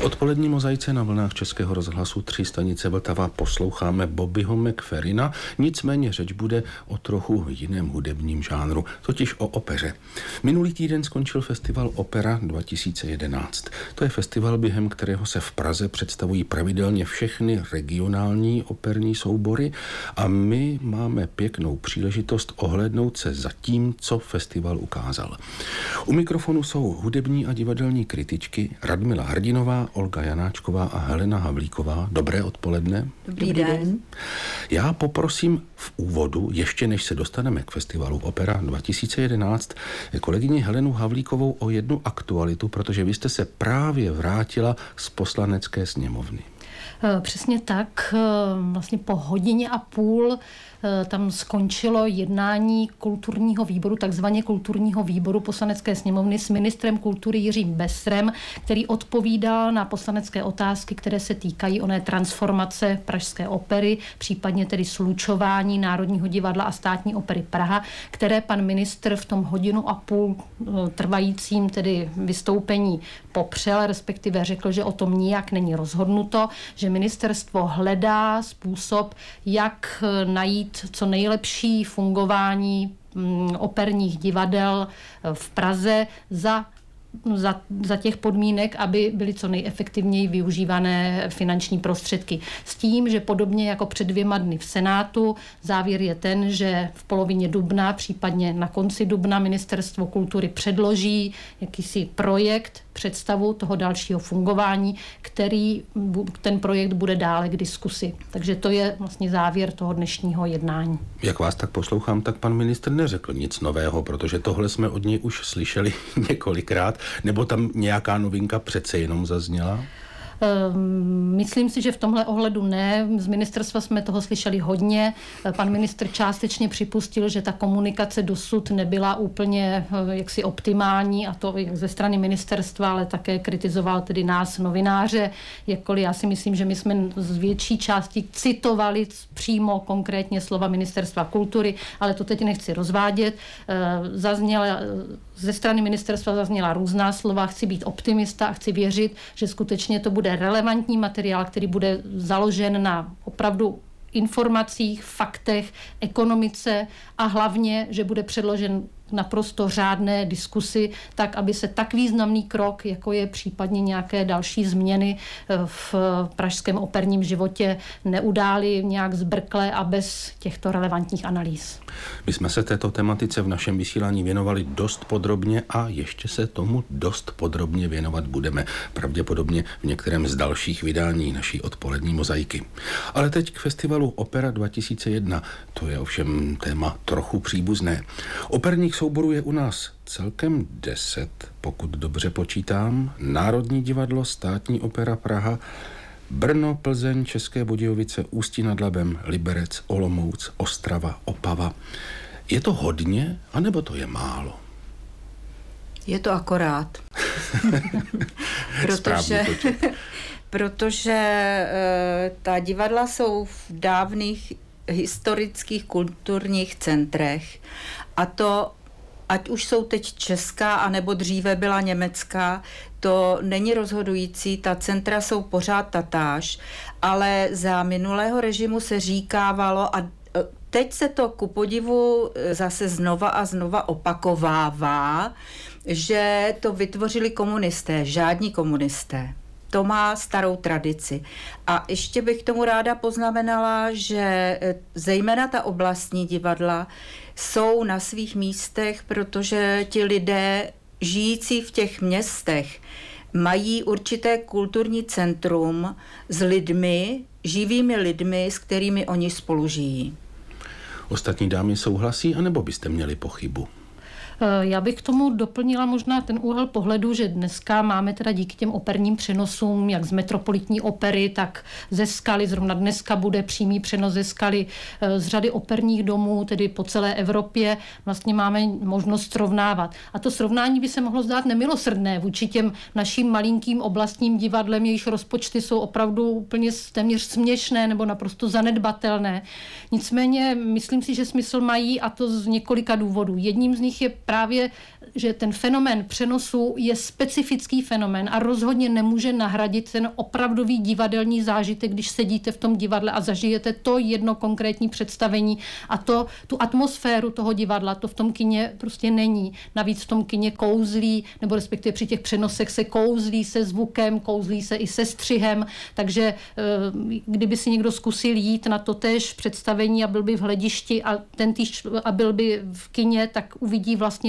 Odpolední mozaice na vlnách Českého rozhlasu 3 stanice Vltava posloucháme Bobbyho McFerrina, nicméně řeč bude o trochu jiném hudebním žánru, totiž o opeře. Minulý týden skončil festival Opera 2011. To je festival, během kterého se v Praze představují pravidelně všechny regionální operní soubory a my máme pěknou příležitost ohlédnout se za tím, co festival ukázal. U mikrofonu jsou hudební a divadelní kritičky Radmila Hrdinová, Olga Janáčková a Helena Havlíková. Dobré odpoledne. Dobrý den. Já poprosím v úvodu, ještě než se dostaneme k festivalu Opera 2011, kolegyni Helenu Havlíkovou o jednu aktualitu, protože vy jste se právě vrátila z Poslanecké sněmovny. Přesně tak. Vlastně po 1,5 hodiny tam skončilo jednání kulturního výboru, takzvaně kulturního výboru Poslanecké sněmovny s ministrem kultury Jiřím Besserem, který odpovídal na poslanecké otázky, které se týkají oné transformace Pražské opery, případně tedy slučování Národního divadla a Státní opery Praha, které pan ministr v tom 1,5 hodiny trvajícím tedy vystoupení popřel, respektive řekl, že o tom nijak není rozhodnuto, že ministerstvo hledá způsob, jak najít co nejlepší fungování operních divadel v Praze za těch podmínek, aby byly co nejefektivněji využívané finanční prostředky. S tím, že podobně jako před 2 dny v Senátu, závěr je ten, že v polovině dubna, případně na konci dubna Ministerstvo kultury předloží jakýsi projekt, představu toho dalšího fungování, ten projekt bude dále k diskusi. Takže to je vlastně závěr toho dnešního jednání. Jak vás tak poslouchám, tak pan ministr neřekl nic nového, protože tohle jsme od něj už slyšeli několikrát, nebo tam nějaká novinka přece jenom zazněla? Myslím si, že v tomhle ohledu ne. Z ministerstva jsme toho slyšeli hodně. Pan ministr částečně připustil, že ta komunikace dosud nebyla úplně jaksi optimální, a to i ze strany ministerstva, ale také kritizoval tedy nás, novináře. Jakkoliv já si myslím, že my jsme z větší části citovali přímo konkrétně slova Ministerstva kultury, ale to teď nechci rozvádět. Ze strany ministerstva zazněla různá slova. Chci být optimista a chci věřit, že skutečně to bude relevantní materiál, který bude založen na opravdu informacích, faktech, ekonomice a hlavně, že bude předložen naprosto řádné diskusi, tak, aby se tak významný krok, jako je případně nějaké další změny v pražském operním životě, neudály nějak zbrkle a bez těchto relevantních analýz. My jsme se této tematice v našem vysílání věnovali dost podrobně a ještě se tomu dost podrobně věnovat budeme. Pravděpodobně v některém z dalších vydání naší odpolední mozaiky. Ale teď k festivalu Opera 2001. To je ovšem téma trochu příbuzné. Operních souborů je u nás celkem 10, pokud dobře počítám. Národní divadlo, Státní opera Praha, Brno, Plzeň, České Budějovice, Ústí nad Labem, Liberec, Olomouc, Ostrava, Opava. Je to hodně, anebo to je málo? Je to akorát. protože ta divadla jsou v dávných historických kulturních centrech a to, ať už jsou teď česká, anebo dříve byla německá, to není rozhodující, ta centra jsou pořád tatáž, ale za minulého režimu se říkávalo a teď se to ku podivu zase znova a znova opakovává, že to vytvořili komunisté, žádní komunisté. To má starou tradici. A ještě bych tomu ráda poznamenala, že zejména ta oblastní divadla jsou na svých místech, protože ti lidé žijící v těch městech mají určité kulturní centrum s lidmi, živými lidmi, s kterými oni spolu žijí. Ostatní dámy souhlasí, anebo byste měli pochybu? Já bych k tomu doplnila možná ten úhel pohledu, že dneska máme teda díky těm operním přenosům, jak z Metropolitní opery, tak ze Skaly, zrovna dneska bude přímý přenos ze Skaly, z řady operních domů, tedy po celé Evropě, vlastně máme možnost srovnávat. A to srovnání by se mohlo zdát nemilosrdné vůči těm našim malinkým oblastním divadlem, jejichž rozpočty jsou opravdu úplně téměř směšné nebo naprosto zanedbatelné. Nicméně myslím si, že smysl mají, a to z několika důvodů. Jedním z nich je právě že ten fenomén přenosu je specifický fenomén a rozhodně nemůže nahradit ten opravdový divadelní zážitek, když sedíte v tom divadle a zažijete to jedno konkrétní představení a tu atmosféru toho divadla, to v tom kině prostě není. Navíc v tom kině kouzlí, nebo respektive při těch přenosech se kouzlí se zvukem, kouzlí se i se střihem, takže kdyby si někdo zkusil jít na totéž představení a byl by v hledišti a byl by v kině, tak uvidí vlastně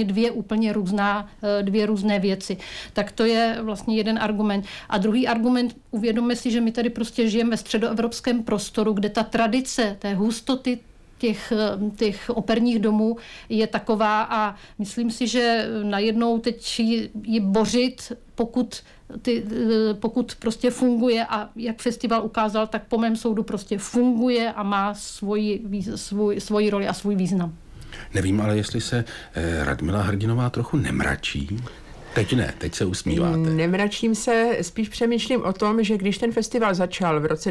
dvě různé věci. Tak to je vlastně jeden argument. A druhý argument, uvědomme si, že my tady prostě žijeme ve středoevropském prostoru, kde ta tradice té hustoty těch operních domů je taková a myslím si, že najednou teď ji bořit, pokud prostě funguje a jak festival ukázal, tak po mém soudu prostě funguje a má svoji roli a svůj význam. Nevím, ale jestli se Radmila Hrdinová trochu nemračí. Teď ne, teď se usmíváte. Nemračím se, spíš přemýšlím o tom, že když ten festival začal v roce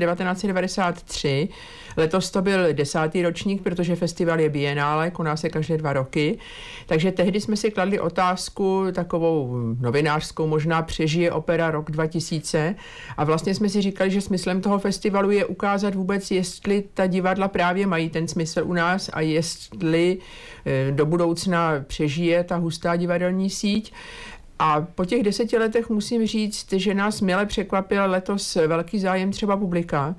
1993, letos to byl 10. ročník, protože festival je bienále, koná se každé 2 roky, takže tehdy jsme si kladli otázku takovou novinářskou, možná přežije opera rok 2000 a vlastně jsme si říkali, že smyslem toho festivalu je ukázat vůbec, jestli ta divadla právě mají ten smysl u nás a jestli do budoucna přežije ta hustá divadelní síť. A po těch 10 letech musím říct, že nás mile překvapil letos velký zájem třeba publika,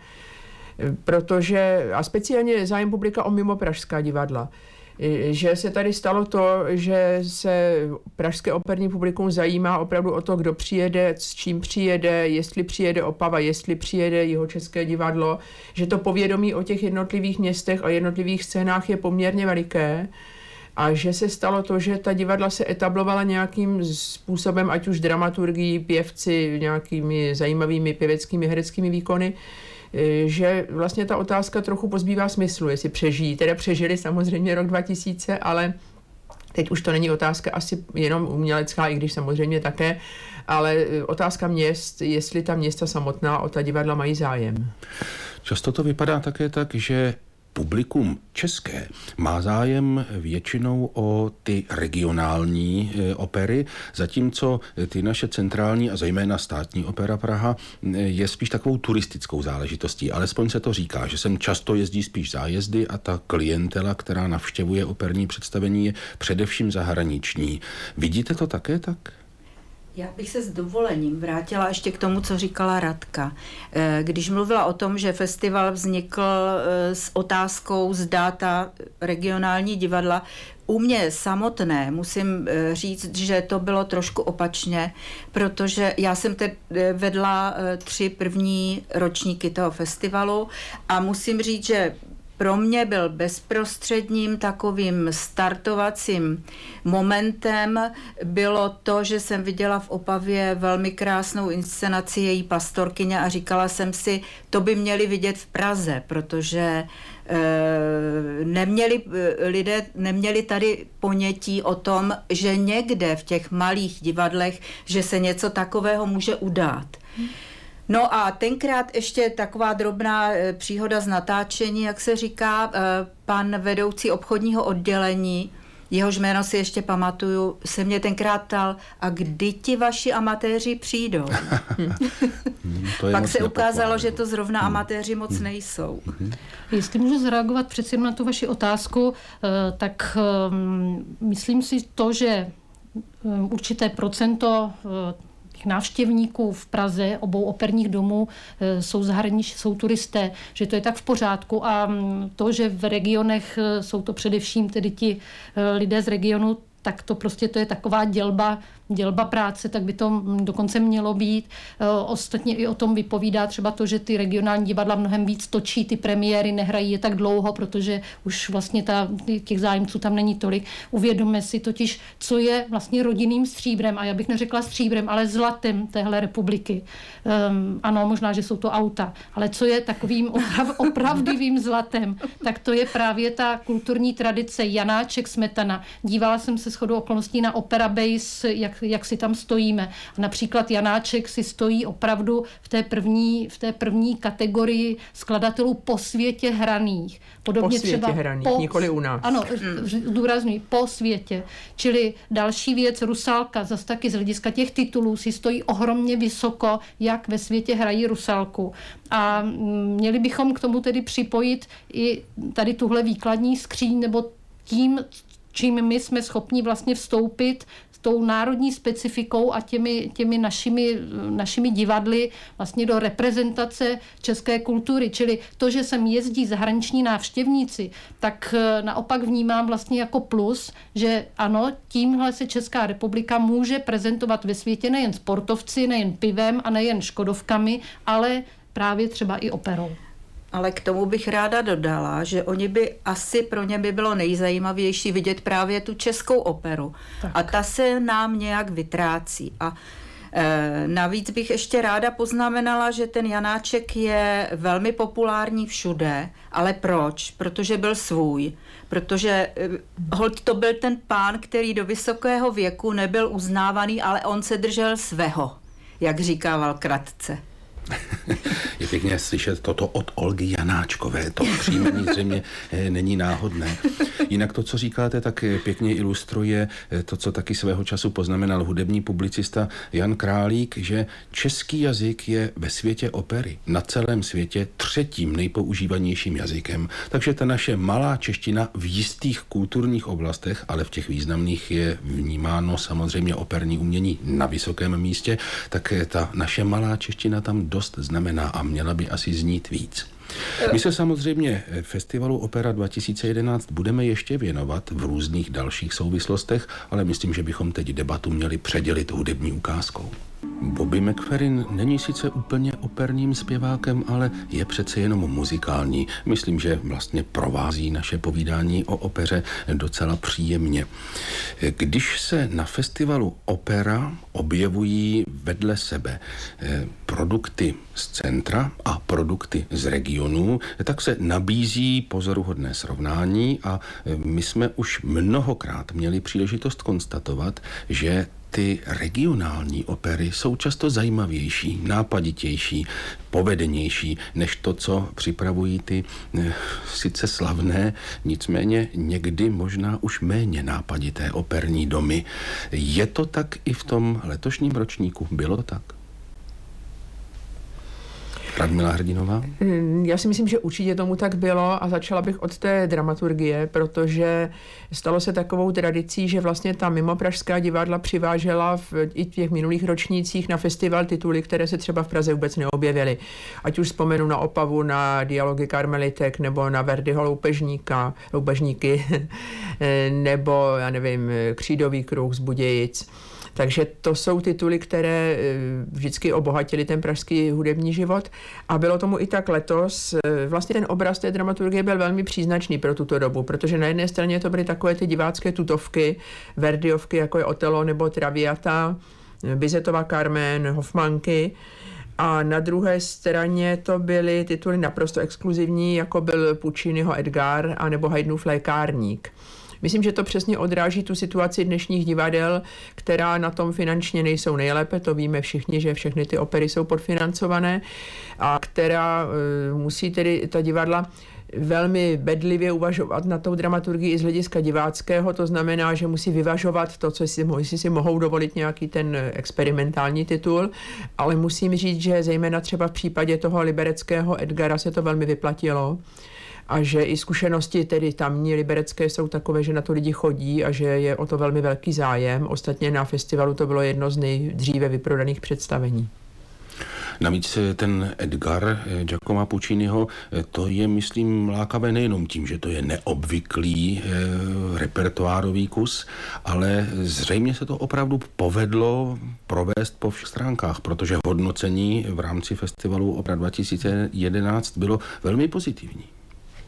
protože, a speciálně zájem publika o mimo pražská divadla, že se tady stalo to, že se pražské operní publikum zajímá opravdu o to, kdo přijede, s čím přijede, jestli přijede Opava, jestli přijede Jihočeské divadlo, že to povědomí o těch jednotlivých městech a jednotlivých scénách je poměrně veliké. A že se stalo to, že ta divadla se etablovala nějakým způsobem, ať už dramaturgií, pěvci, nějakými zajímavými pěveckými, hereckými výkony, že vlastně ta otázka trochu pozbývá smyslu, jestli přežijí. Teda přežili samozřejmě rok 2000, ale teď už to není otázka asi jenom umělecká, i když samozřejmě také, ale otázka měst, jestli ta města samotná o ta divadla mají zájem. Často to vypadá také tak, že publikum české má zájem většinou o ty regionální opery, zatímco ty naše centrální a zejména Státní opera Praha je spíš takovou turistickou záležitostí. Alespoň se to říká, že sem často jezdí spíš zájezdy a ta klientela, která navštěvuje operní představení, je především zahraniční. Vidíte to také tak? Já bych se s dovolením vrátila ještě k tomu, co říkala Radka. Když mluvila o tom, že festival vznikl s otázkou, zda ta regionální divadla, u mě samotné musím říct, že to bylo trošku opačně, protože já jsem vedla 3 první ročníky toho festivalu a musím říct, že pro mě byl bezprostředním takovým startovacím momentem bylo to, že jsem viděla v Opavě velmi krásnou inscenaci její Pastorkyně a říkala jsem si, to by měli vidět v Praze, protože lidé neměli tady ponětí o tom, že někde v těch malých divadlech, že se něco takového může udát. No a tenkrát ještě taková drobná příhoda z natáčení, jak se říká, pan vedoucí obchodního oddělení, jehož jméno si ještě pamatuju, se mě tenkrát ptal, a kdy ti vaši amatéři přijdou? Pak se ukázalo, že to zrovna amatéři moc nejsou. Jestli můžu zareagovat přeci na tu vaši otázku, tak myslím si to, že určité procento návštěvníků v Praze obou operních domů jsou zahraniční, jsou turisté, že to je tak v pořádku a to, že v regionech jsou to především tedy ti lidé z regionu, tak to prostě to je taková dělba práce, tak by to dokonce mělo být. Ostatně i o tom vypovídá třeba to, že ty regionální divadla mnohem víc točí ty premiéry, nehrají je tak dlouho, protože už vlastně těch zájemců tam není tolik. Uvědomme si totiž, co je vlastně rodinným stříbrem, a já bych neřekla stříbrem, ale zlatem téhle republiky. Ano, možná, že jsou to auta, ale co je takovým opravdivým zlatem, tak to je právě ta kulturní tradice Janáček, Smetana. Dívala jsem se shodou okolností na Opera Base, jak si tam stojíme. Například Janáček si stojí opravdu v té první kategorii skladatelů po světě hraných. Podobně po světě hraných, nikoli u nás. Ano, zdůrazňuji, po světě. Čili další věc, Rusálka, zas taky z hlediska těch titulů si stojí ohromně vysoko, jak ve světě hrají Rusálku. A měli bychom k tomu tedy připojit i tady tuhle výkladní skříň, nebo tím, čím my jsme schopni vlastně vstoupit s tou národní specifikou a těmi našimi divadly vlastně do reprezentace české kultury. Čili to, že sem jezdí zahraniční návštěvníci, tak naopak vnímám vlastně jako plus, že ano, tímhle se Česká republika může prezentovat ve světě nejen sportovci, nejen pivem a nejen škodovkami, ale právě třeba i operou. Ale k tomu bych ráda dodala, že pro ně by bylo nejzajímavější vidět právě tu českou operu. Tak. A ta se nám nějak vytrácí. A navíc bych ještě ráda poznamenala, že ten Janáček je velmi populární všude. Ale proč? Protože byl svůj. Protože holt to byl ten pán, který do vysokého věku nebyl uznávaný, ale on se držel svého, jak říkával Kratce. Je pěkně slyšet toto od Olgy Janáčkové. To příjmení zřejmě není náhodné. Jinak to, co říkáte, tak pěkně ilustruje to, co taky svého času poznamenal hudební publicista Jan Králík, že český jazyk je ve světě opery na celém světě 3. nejpoužívanějším jazykem. Takže ta naše malá čeština v jistých kulturních oblastech, ale v těch významných je vnímáno samozřejmě operní umění na vysokém místě, tak ta naše malá čeština tam dost znamená a měla by asi znít víc. My se samozřejmě festivalu Opera 2011 budeme ještě věnovat v různých dalších souvislostech, ale myslím, že bychom teď debatu měli předělit hudební ukázkou. Bobby McFerrin není sice úplně operním zpěvákem, ale je přece jenom muzikální. Myslím, že vlastně provází naše povídání o opeře docela příjemně. Když se na festivalu Opera objevují vedle sebe produkty z centra a produkty z regionů, tak se nabízí pozoruhodné srovnání a my jsme už mnohokrát měli příležitost konstatovat, že ty regionální opery jsou často zajímavější, nápaditější, povedenější, než to, co připravují ty sice slavné, nicméně někdy možná už méně nápadité operní domy. Je to tak i v tom letošním ročníku? Bylo to tak? Radmila Hrdinová? Já si myslím, že určitě tomu tak bylo a začala bych od té dramaturgie, protože stalo se takovou tradicí, že vlastně ta mimopražská divadla přivážela i v těch minulých ročnících na festival tituly, které se třeba v Praze vůbec neobjevily. Ať už vzpomenu na Opavu, na Dialogy karmelitek, nebo na Verdiho Loupežníky, nebo, já nevím, Křídový kruh z Budějic. Takže to jsou tituly, které vždycky obohatily ten pražský hudební život a bylo tomu i tak letos. Vlastně ten obraz té dramaturgie byl velmi příznačný pro tuto dobu, protože na jedné straně to byly takové ty divácké tutovky, Verdiovky, jako je Otelo nebo Traviata, Bizetova Carmen, Hoffmanky, a na druhé straně to byly tituly naprosto exkluzivní, jako byl Pucciniho Edgar a nebo Haydnův Lékárník. Myslím, že to přesně odráží tu situaci dnešních divadel, která na tom finančně nejsou nejlépe, to víme všichni, že všechny ty opery jsou podfinancované a která musí tedy ta divadla velmi bedlivě uvažovat na tou dramaturgii i z hlediska diváckého, to znamená, že musí vyvažovat to, jestli si mohou dovolit nějaký ten experimentální titul, ale musím říct, že zejména třeba v případě toho libereckého Edgara se to velmi vyplatilo. A že i zkušenosti tedy tamní liberecké jsou takové, že na to lidi chodí a že je o to velmi velký zájem. Ostatně na festivalu to bylo jedno z nejdříve vyprodaných představení. Navíc ten Edgar Giacomo Pucciniho, to je, myslím, lákavé nejenom tím, že to je neobvyklý repertoárový kus, ale zřejmě se to opravdu povedlo provést po všech stránkách, protože hodnocení v rámci festivalu Opera 2011 bylo velmi pozitivní.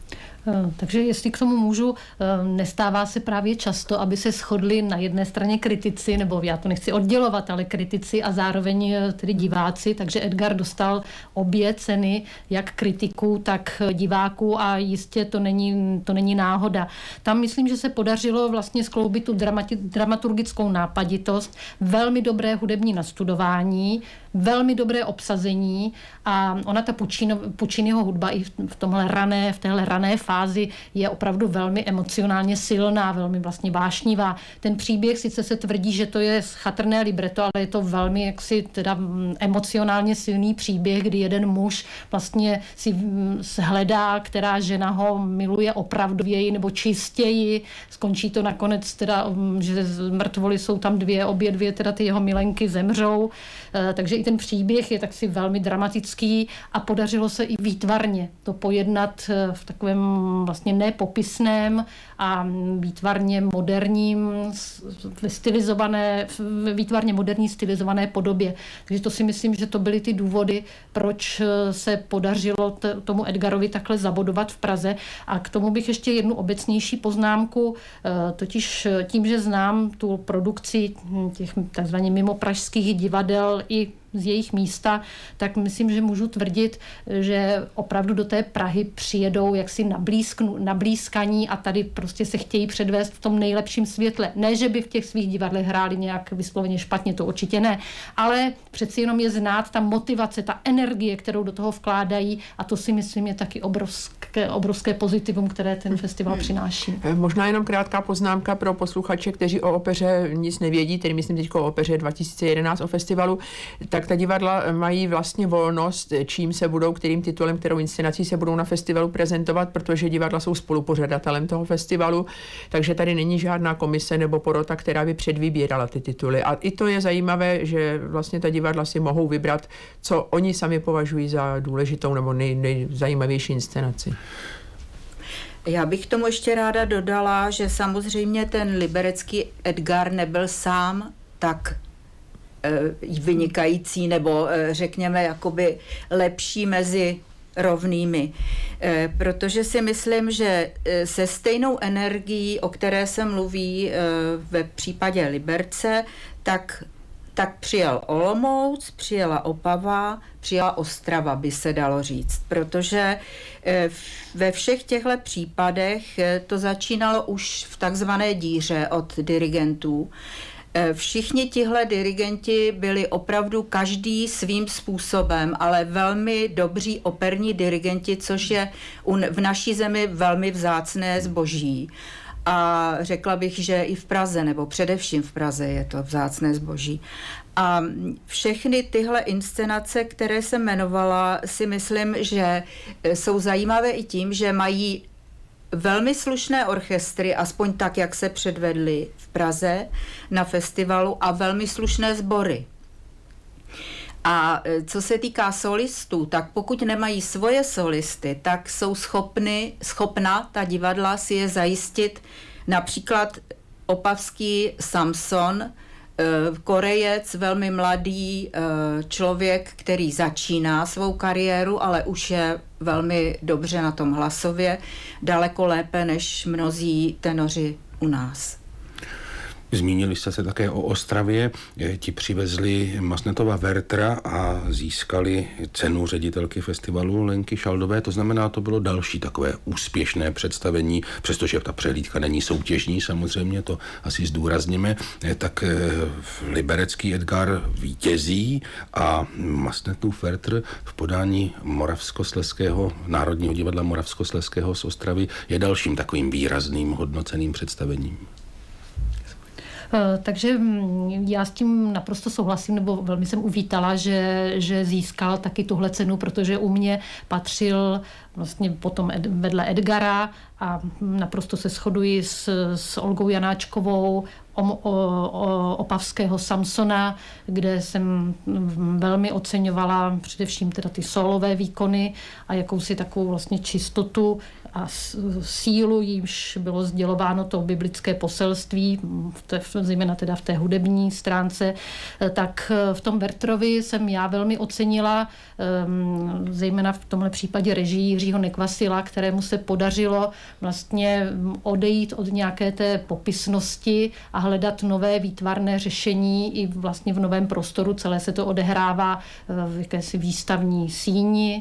Takže jestli k tomu můžu, nestává se právě často, aby se shodli na jedné straně kritici, nebo já to nechci oddělovat, ale kritici a zároveň tedy diváci, takže Edgar dostal obě ceny, jak kritiků, tak diváků a jistě to není náhoda. Tam myslím, že se podařilo vlastně skloubit tu dramaturgickou nápaditost, velmi dobré hudební nastudování, velmi dobré obsazení a ona ta Pucciniho hudba i v téhle rané fázi je opravdu velmi emocionálně silná, velmi vlastně vášnivá. Ten příběh sice se tvrdí, že to je chatrné libreto, ale je to velmi jaksi teda emocionálně silný příběh, kdy jeden muž vlastně si hledá, která žena ho miluje opravdověji nebo čistěji. Skončí to nakonec teda, že mrtvoly jsou tam obě dvě teda ty jeho milenky zemřou. Takže i ten příběh je taky velmi dramatický a podařilo se i výtvarně to pojednat v takovém vlastně nepopisném a výtvarně moderním výtvarně moderní stylizované podobě. Takže to si myslím, že to byly ty důvody, proč se podařilo tomu Edgarovi takhle zabodovat v Praze. A k tomu bych ještě jednu obecnější poznámku, totiž tím, že znám tu produkci těch takzvaně mimo pražských divadel i z jejich místa, tak myslím, že můžu tvrdit, že opravdu do té Prahy přijedou jaksi nablízkaní a tady prostě se chtějí předvést v tom nejlepším světle. Ne, že by v těch svých divadlech hráli nějak vysloveně špatně, to určitě ne, ale přeci jenom je znát ta motivace, ta energie, kterou do toho vkládají a to si myslím je taky obrovské pozitivum, které ten festival přináší. Možná jenom krátká poznámka pro posluchače, kteří o opeře nic nevědí, tedy myslím teď o opeře 2011 o festivalu, tak ta divadla mají vlastně volnost, čím se budou, kterým titulem, kterou inscenací se budou na festivalu prezentovat, protože divadla jsou spolupořadatelem toho festivalu, takže tady není žádná komise nebo porota, která by předvybírala ty tituly. A i to je zajímavé, že vlastně ta divadla si mohou vybrat, co oni sami považují za důležitou nebo nejzajímavější inscenaci. Já bych tomu ještě ráda dodala, že samozřejmě ten liberecký Edgar nebyl sám tak vynikající nebo řekněme jakoby lepší mezi rovnými. Protože si myslím, že se stejnou energií, o které se mluví ve případě Liberce, tak přijel Olomouc, přijela Opava, přijela Ostrava, by se dalo říct. Protože ve všech těchto případech to začínalo už v takzvané díře od dirigentů. Všichni tihle dirigenti byli opravdu každý svým způsobem, ale velmi dobří operní dirigenti, což je v naší zemi velmi vzácné zboží. A řekla bych, že i v Praze, nebo především v Praze je to vzácné zboží. A všechny tyhle inscenace, které jsem jmenovala, si myslím, že jsou zajímavé i tím, že mají velmi slušné orchestry, aspoň tak, jak se předvedly v Praze na festivalu, a velmi slušné sbory. A co se týká solistů, tak pokud nemají svoje solisty, tak jsou schopna ta divadla si je zajistit. Například opavský Samson, Korejec, velmi mladý člověk, který začíná svou kariéru, ale už je velmi dobře na tom hlasově, daleko lépe než mnozí tenoři u nás. Zmínili jste se také o Ostravě. Ti přivezli Masnetova Werthera a získali cenu ředitelky festivalu Lenky Šaldové. To znamená, to bylo další takové úspěšné představení, přestože ta přehlídka není soutěžní, samozřejmě to asi zdůrazníme, tak liberecký Edgar vítězí a Masnetův Werther v podání Národního divadla Moravskoslezského z Ostravy je dalším takovým výrazným hodnoceným představením. Takže já s tím naprosto souhlasím, nebo velmi jsem uvítala, že získal taky tuhle cenu, protože u mě patřil vlastně potom vedle Edgara a naprosto se shoduji s Olgou Janáčkovou. opavského Samsona, kde jsem velmi oceňovala především teda ty solové výkony a jakousi takovou vlastně čistotu a sílu, jímž bylo sdělováno to biblické poselství, zejména teda v té hudební stránce, tak v tom Wertherovi jsem já velmi ocenila, zejména v tomhle případě režii Jiřího Nekvasila, kterému se podařilo vlastně odejít od nějaké té popisnosti a hledat nové výtvarné řešení i vlastně v novém prostoru. Celé se to odehrává v jakési výstavní síni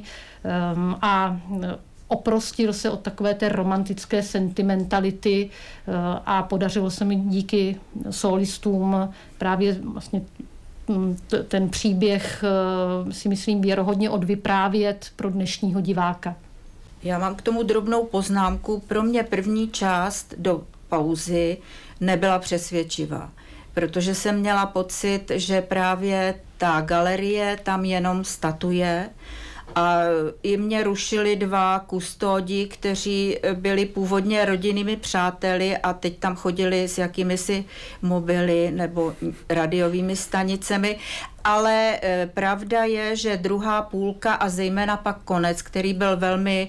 a oprostil se od takové té romantické sentimentality a podařilo se mi díky solistům právě vlastně ten příběh si myslím věrohodně odvyprávět pro dnešního diváka. Já mám k tomu drobnou poznámku. Pro mě první část do pauzy nebyla přesvědčivá, protože jsem měla pocit, že právě ta galerie tam jenom statuje a i mě rušili 2 kustodi, kteří byli původně rodinnými přáteli a teď tam chodili s jakýmisi mobily nebo radiovými stanicemi. Ale pravda je, že druhá půlka a zejména pak konec, který byl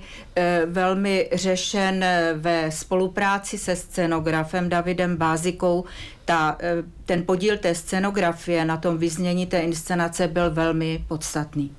velmi řešen ve spolupráci se scenografem Davidem Bázikou, ten podíl té scenografie na tom vyznění té inscenace byl velmi podstatný.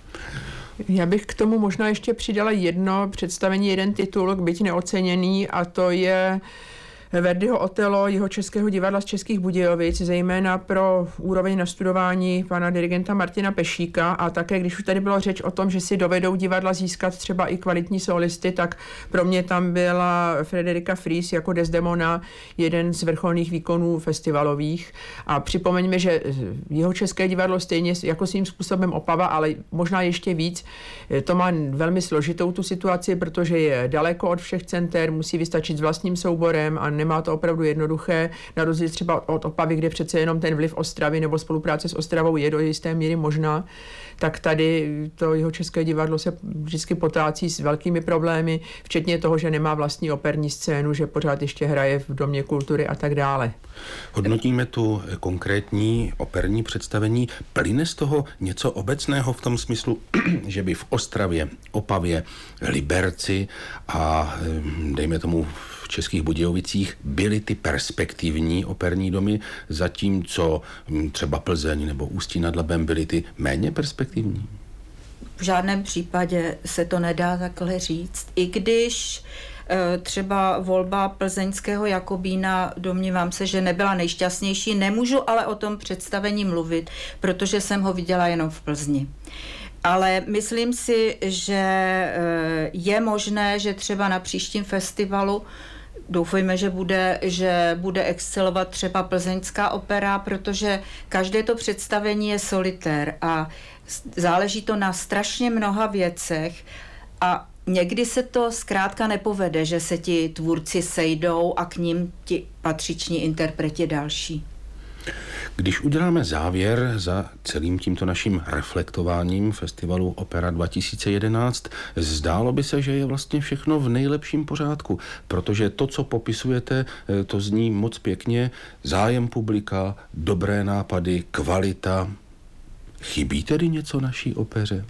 Já bych k tomu možná ještě přidala jedno představení, jeden titul, byť neoceněný, a to je Verdiho Otelo Jihočeského divadla z Českých Budějovic, zejména pro úroveň nastudování pana dirigenta Martina Pešíka, a také, když už tady bylo řeč o tom, že si dovedou divadla získat třeba i kvalitní solisty, tak pro mě tam byla Frederika Fries jako Desdemona, jeden z vrcholných výkonů festivalových. A připomeňme, že Jihočeské divadlo stejně jako svým způsobem Opava, ale možná ještě víc, to má velmi složitou tu situaci, protože je daleko od všech center, musí vystačit s vlastním souborem a nemá to opravdu jednoduché, na rozdíl třeba od Opavy, kde přece jenom ten vliv Ostravy nebo spolupráce s Ostravou je do jisté míry možná, tak tady to Jihočeské divadlo se vždycky potrácí s velkými problémy, včetně toho, že nemá vlastní operní scénu, že pořád ještě hraje v Domě kultury a tak dále. Hodnotíme tu konkrétní operní představení. Plyne z toho něco obecného v tom smyslu, že by v Ostravě, Opavě, Liberci a dejme tomu v Českých Budějovicích byly ty perspektivní operní domy, zatímco třeba Plzeň nebo Ústí nad Labem byly ty méně perspektivní? V žádném případě se to nedá takhle říct. I když třeba volba plzeňského Jakobína, domnívám se, že nebyla nejšťastnější, nemůžu ale o tom představení mluvit, protože jsem ho viděla jenom v Plzni. Ale myslím si, že je možné, že třeba na příštím festivalu doufejme, že bude excelovat třeba plzeňská opera, protože každé to představení je solitér a záleží to na strašně mnoha věcech a někdy se to zkrátka nepovede, že se ti tvůrci sejdou a k ním ti patřiční interpreti další. Když uděláme závěr za celým tímto naším reflektováním festivalu Opera 2011, zdálo by se, že je vlastně všechno v nejlepším pořádku, protože to, co popisujete, to zní moc pěkně, zájem publika, dobré nápady, kvalita. Chybí tedy něco naší opeře?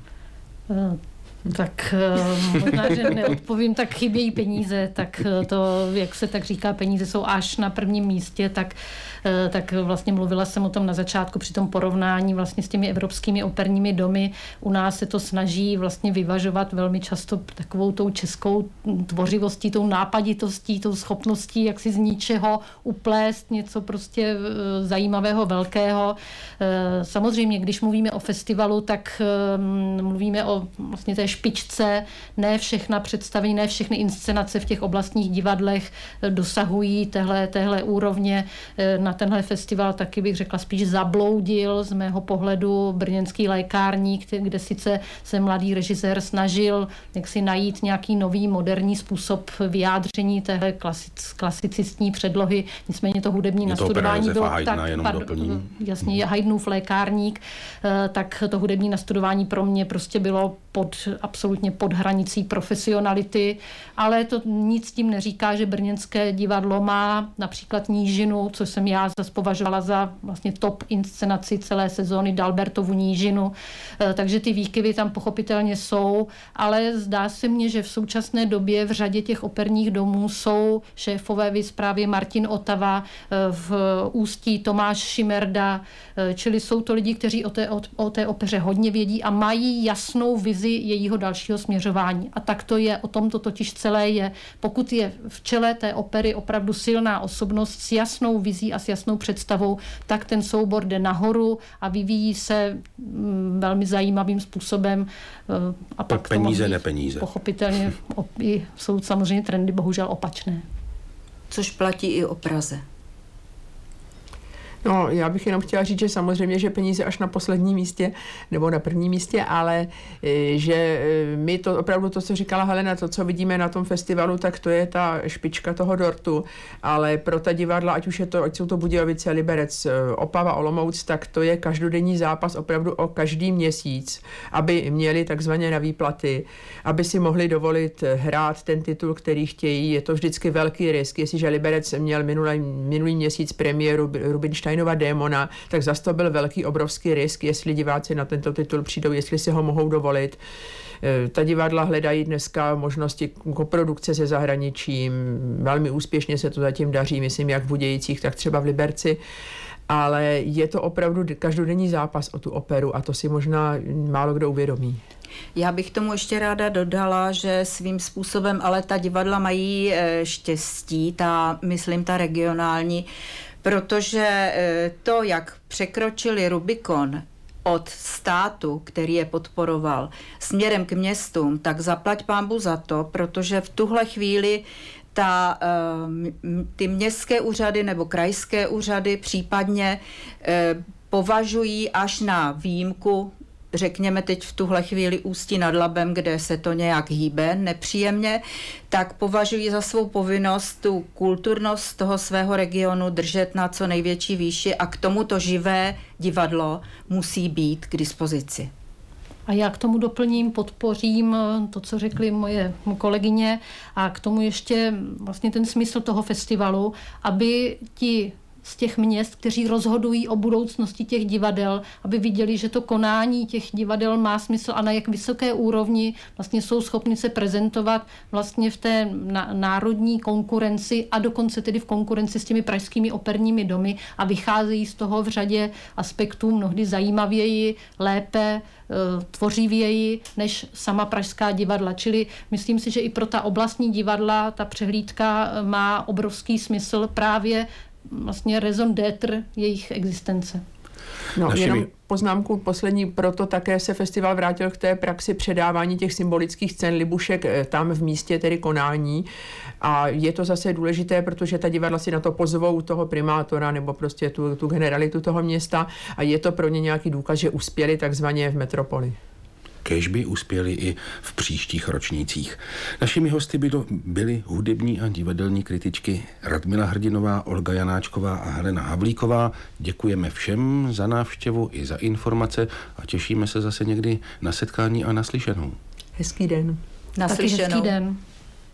Tak možná, že neodpovím, tak chybějí peníze, tak to, jak se tak říká, peníze jsou až na prvním místě, tak vlastně mluvila jsem o tom na začátku při tom porovnání vlastně s těmi evropskými operními domy. U nás se to snaží vlastně vyvažovat velmi často takovou tou českou tvořivostí, tou nápaditostí, tou schopností, jak si z ničeho uplést něco prostě zajímavého, velkého. Samozřejmě, když mluvíme o festivalu, tak mluvíme o vlastně té špičce, ne všechna představení, ne všechny inscenace v těch oblastních divadlech dosahují téhle úrovně. Na tenhle festival taky bych řekla spíš zabloudil z mého pohledu Brněnský lékárník, kde sice se mladý režisér snažil jak si najít nějaký nový moderní způsob vyjádření téhle klasicistní předlohy, nicméně to hudební nastudování bylo jasně, Haydnův lékárník, tak to hudební nastudování pro mě prostě bylo absolutně pod hranicí profesionality, ale to nic tím neříká, že brněnské divadlo má například Nížinu, což jsem já zase považovala za vlastně top inscenaci celé sezóny, Dalbertovu Nížinu, takže ty výkyvy tam pochopitelně jsou, ale zdá se mně, že v současné době v řadě těch operních domů jsou šéfové právě Martin Otava, v Ústí Tomáš Šimerda, čili jsou to lidi, kteří o té opeře hodně vědí a mají jasnou vizi jejího dalšího směřování. A tak to je, o tom to totiž celé je. Pokud je v čele té opery opravdu silná osobnost s jasnou vizí a s jasnou představou, tak ten soubor jde nahoru a vyvíjí se velmi zajímavým způsobem. A pak peníze, nepeníze. Pochopitelně jsou samozřejmě trendy bohužel opačné. Což platí i o Praze. No, já bych jenom chtěla říct, že samozřejmě, že peníze až na posledním místě nebo na prvním místě, ale že my to opravdu to, co říkala Helena, to, co vidíme na tom festivalu, tak to je ta špička toho dortu, ale pro ta divadla, ať jsou to Budějovice, Liberec, Opava, Olomouc, tak to je každodenní zápas opravdu o každý měsíc, aby měli takzvaně na výplaty, aby si mohli dovolit hrát ten titul, který chtějí. Je to vždycky velký risk. Jestliže Liberec měl minulý měsíc premiéru Rubinšteinova Démona, tak zas to byl velký, obrovský risk, jestli diváci na tento titul přijdou, jestli si ho mohou dovolit. Ta divadla hledají dneska možnosti koprodukce se zahraničím. Velmi úspěšně se to zatím daří, myslím, jak v Budějicích, tak třeba v Liberci. Ale je to opravdu každodenní zápas o tu operu a to si možná málo kdo uvědomí. Já bych tomu ještě ráda dodala, že svým způsobem ale ta divadla mají štěstí, myslím ta regionální, protože to, jak překročili Rubikon od státu, který je podporoval, směrem k městům, tak zaplať pánbu za to, protože v tuhle chvíli ty městské úřady nebo krajské úřady případně považují až na výjimku, řekněme teď v tuhle chvíli Ústí nad Labem, kde se to nějak hýbe nepříjemně, tak považují za svou povinnost tu kulturnost toho svého regionu držet na co největší výši a k tomu to živé divadlo musí být k dispozici. A já k tomu doplním, podpořím to, co řekly moje kolegyně a k tomu ještě vlastně ten smysl toho festivalu, aby ti z těch měst, kteří rozhodují o budoucnosti těch divadel, aby viděli, že to konání těch divadel má smysl a na jak vysoké úrovni vlastně jsou schopni se prezentovat vlastně v té národní konkurenci a dokonce tedy v konkurenci s těmi pražskými operními domy a vycházejí z toho v řadě aspektů mnohdy zajímavěji, lépe, tvořivěji než sama pražská divadla. Čili myslím si, že i pro ta oblastní divadla ta přehlídka má obrovský smysl právě vlastně raison d'être jejich existence. No, jenom poznámku poslední, proto také se festival vrátil k té praxi předávání těch symbolických cen libušek tam v místě tedy konání a je to zase důležité, protože ta divadla si na to pozvou toho primátora nebo prostě tu generalitu toho města a je to pro ně nějaký důkaz, že uspěli takzvaně v metropoli. Kéž by uspěli i v příštích ročnících. Našimi hosty byly hudební a divadelní kritičky Radmila Hrdinová, Olga Janáčková a Helena Havlíková. Děkujeme všem za návštěvu i za informace a těšíme se zase někdy na setkání a naslyšenou. Hezký den. Naslyšenou. Taky hezký den.